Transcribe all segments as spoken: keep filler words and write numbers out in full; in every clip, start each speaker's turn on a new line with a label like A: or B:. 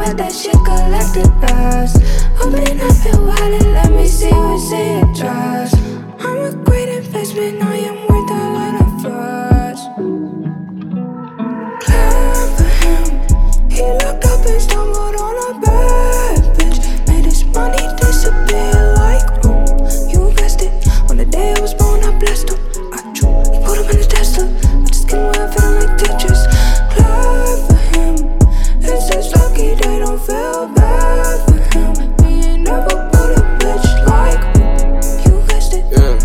A: but that shit collected dust. Open up your wallet, let me see what's in your trust. I'm a great investment, I am worth a lot of fuss. Clap for him, he looked up and stumbled on a bad bitch. Made his money disappear like ooh. You invested on the day I was born, I blessed him. I drew, he put him in his Tesla. I just getting where I feeling like Tetris. Clap for him, it's just lucky they don't feel bad for him. He ain't never put a bitch like ooh. You guessed it,
B: Yeah.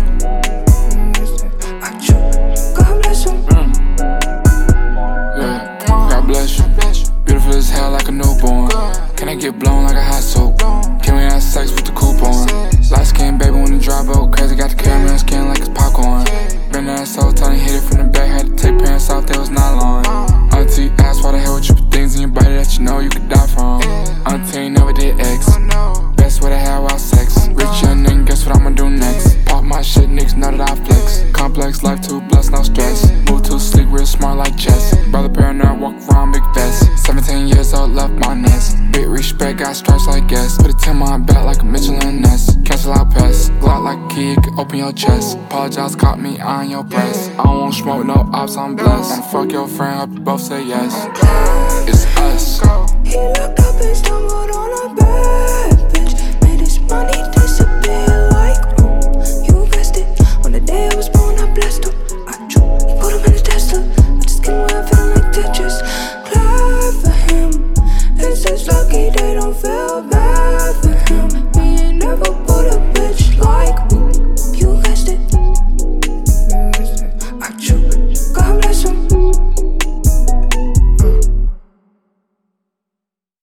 A: I drew, God bless him.
B: Mm. Yeah. God bless you. Beautiful as hell like a newborn. Can I get blown like a hot soap? Can we have sex with the coupon? Light skin baby when the dry boat. Crazy got the caramel skin like it's popcorn. Been that so tiny, hit it from the back. Had to take pants off, that was nylon. Auntie asked why the hell would you put things in your body that you know you could die from. Auntie ain't never did X. Best way to have wild sex. Rich young nigga, guess what I'ma do next? Pop my shit, niggas know that I flex. Complex life too blessed, no stress. Move too sleek, real smart like chess. Brother paranoid, walk around big vest. seventeen years old, left my nest. Big respect, got stripes like guests. Put a ten on my back like a Michelin nest. Cancel out pests, Glock like a key, you can open your chest. Apologize, caught me on your breast. I don't want smoke, no ops, I'm blessed. And fuck your friend, hope you both say yes. It's us.
A: He looked up and stumbled on a bad bitch. Made his money